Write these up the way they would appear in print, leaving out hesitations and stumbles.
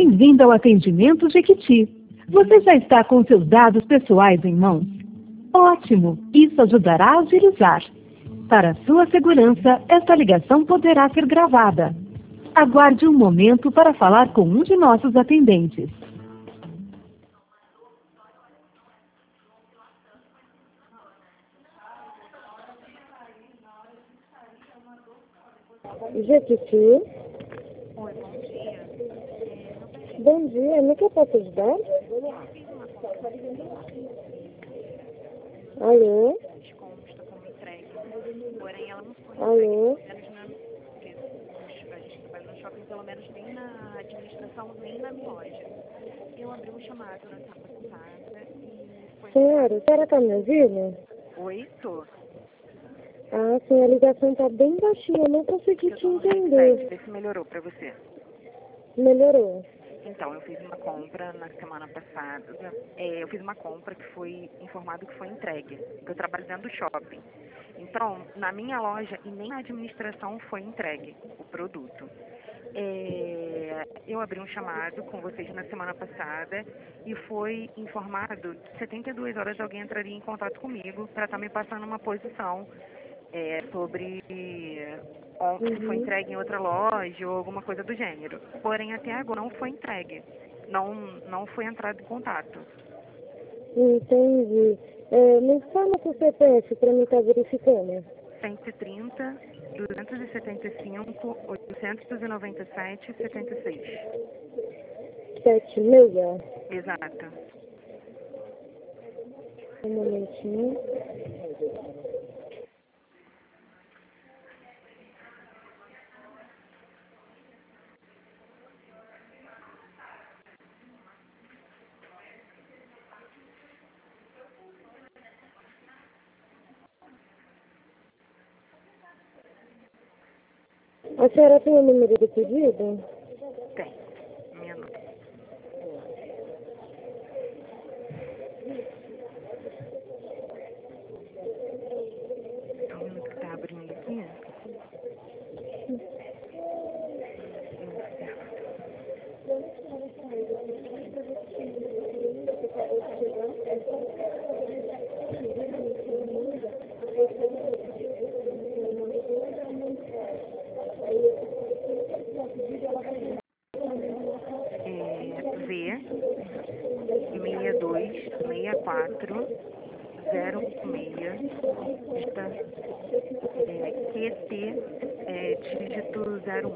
Bem-vindo ao atendimento Jequiti. Você já está com seus dados pessoais em mãos? Ótimo! Isso ajudará a agilizar. Para sua segurança, esta ligação poderá ser gravada. Aguarde um momento para falar com um de nossos atendentes. Jequiti. Oi, bom dia. Bom dia, no que eu posso ajudar? Alô? Está como entregue, porém ela não foi Alô? entregue, pelo menos a gente trabalha no shopping, pelo menos nem na administração, nem na minha loja. Eu abri um chamado na semana passada e foi... Senhora, a senhora está me ouvindo? Oi, tô. Ah, sim, a ligação está bem baixinha, eu não consegui Eu te tô no entender. headset, vê se melhorou pra você. Melhorou. Então, eu fiz uma compra na semana passada. Eu fiz uma compra que foi informado que foi entregue. Eu trabalho dentro do shopping. Então, na minha loja e nem na administração foi entregue o produto. Eu abri um chamado com vocês na semana passada e foi informado que 72 horas alguém entraria em contato comigo para estar me passando uma posição sobre se foi entregue em outra loja ou alguma coisa do gênero. Porém, até agora não foi entregue. Não foi entrado em contato. Entendi. Me fala o CPF para mim estar verificando. 130, 275, 897, 76. 76. Exato. Um momentinho. A senhora tem o número do pedido? Tem. Minha nome. Só um minuto que tá abrindo aqui. V 626406 QT dígito 01.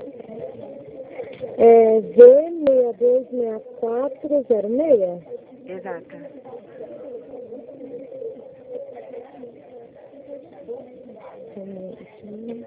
V626406? Exato. Um momentinho.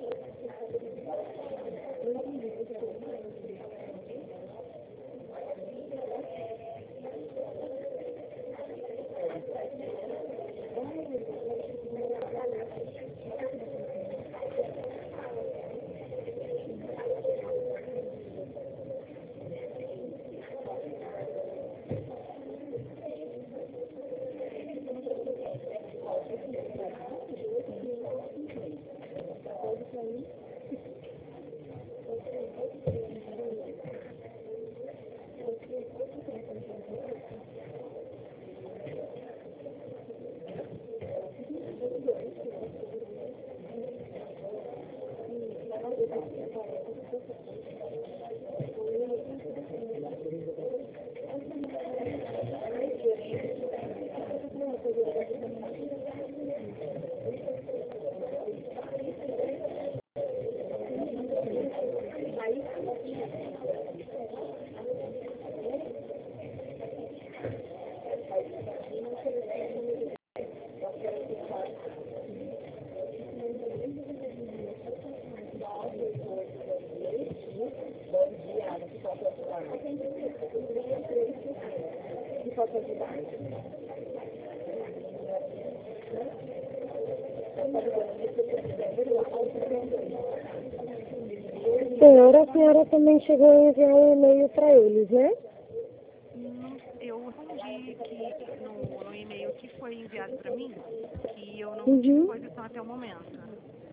Senhora, a senhora também chegou a enviar um e-mail para eles, né? Eu respondi que no e-mail que foi enviado para mim, que eu não tive posição até o momento.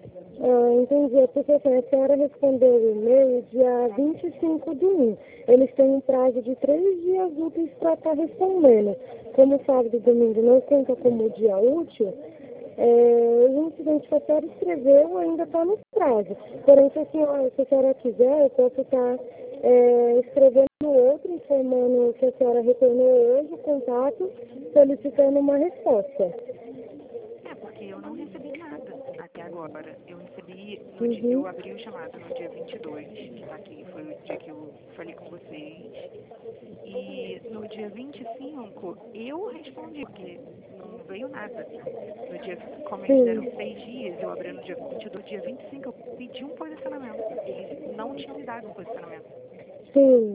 Ah, entendi. É porque assim, a senhora respondeu o e-mail dia 25/1. Eles têm um prazo de 3 dias úteis para estar respondendo. Como sábado e domingo não conta como dia útil, o incidente que a senhora escreveu ainda está no prazo. Porém, se a senhora quiser, eu posso estar escrevendo outro, informando que a senhora retornou hoje o contato, solicitando uma resposta. É, porque eu não recebi nada até agora. Eu recebi, Uhum. eu abri o chamado no dia 22, que tá aqui, foi o dia que eu falei com vocês. E no dia 25 eu respondi, porque não veio nada. No dia, como eles deram Sim, 6 dias, eu abri no dia 22, dia 25 eu pedi um posicionamento. Eles não tinham me dado um posicionamento. sim.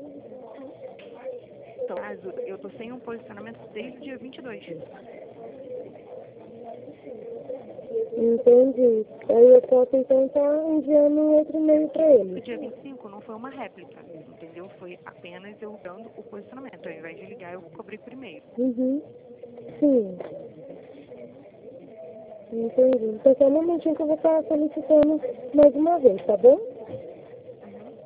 Então, caso, eu tô sem um posicionamento desde o dia 22. Entendi. Aí eu posso então estar enviando um outro e-mail para O eles. dia 25 não foi uma réplica, entendeu? Foi apenas eu dando o posicionamento. Ao invés de ligar, eu cobrei por e-mail. Uhum. Sim, entendi. Então só um momentinho que eu vou estar solicitando mais uma vez, tá bom? Uhum.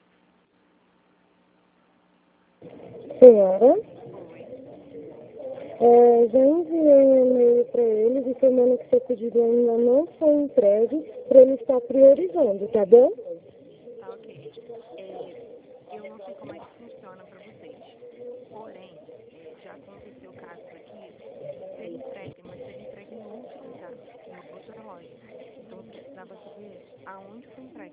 Senhora? Oi. Já enviei um e-mail para eles informando que seu pedido ainda não foi entregue para ele estar priorizando, tá bom? Tá, ok. Eu não sei como é que funciona para vocês. Porém, já aconteceu casos aqui de ser entregue, mas ser entregue em outro lugar, em outra loja. Então eu precisava saber aonde foi entregue.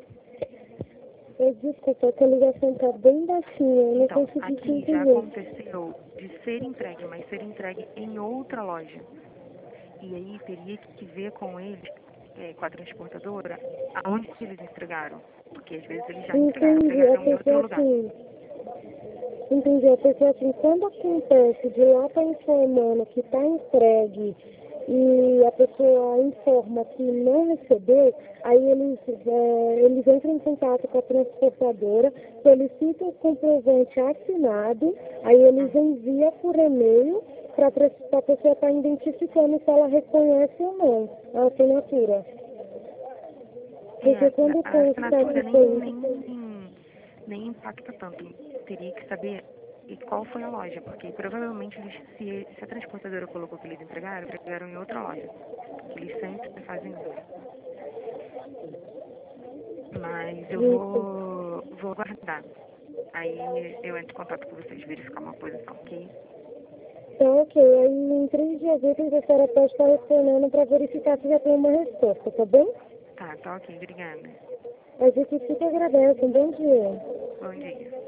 Desculpa, que a ligação tá bem baixinha, eu não Então, consegui te aqui já entender. aconteceu de ser entregue, mas ser entregue em outra loja. E aí teria que ver com eles, com a transportadora, aonde que eles entregaram. Porque às vezes eles já Entendi, entregaram em outro lugar. Entendi, porque assim, quando acontece de lá tá informando que tá entregue e a pessoa informa que não recebeu, aí eles entram em contato com a transportadora, solicitam o comprovante assinado, aí eles enviam por e-mail para a pessoa estar identificando se ela reconhece ou não a assinatura. Porque quando A consta assinatura que nem impacta tanto. Teria que saber qual foi a loja, porque provavelmente se a transportadora colocou que eles entregaram em outra loja. Que eles sempre fazem isso. Mas eu vou aguardar. Aí eu entro em contato com vocês, verificar uma posição, ok? Tá, ok. Aí em 3 dias úteis a senhora pode estar retornando para verificar se já tem uma resposta, tá bem? Tá ok, obrigada. A gente fica agradece. Um bom dia. Bom dia.